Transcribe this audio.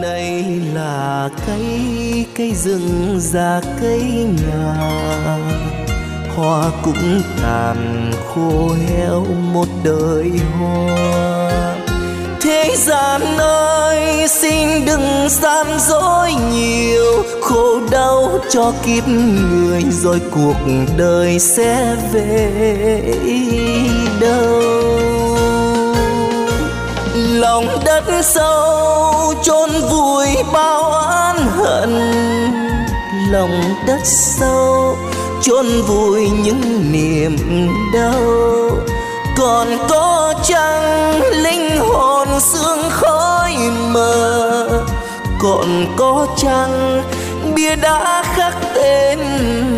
này là cây rừng già cây nhà, hoa cũng tàn khô héo một đời hoa. Thế gian ơi xin đừng gian dối nhiều, khổ đau cho kiếp người rồi cuộc đời sẽ về đâu. Lòng đất sâu chôn vùi bao oán hận, lòng đất sâu chôn vùi những niềm đau. Còn có chăng linh hồn sương khói mờ, còn có chăng bia đá khắc tên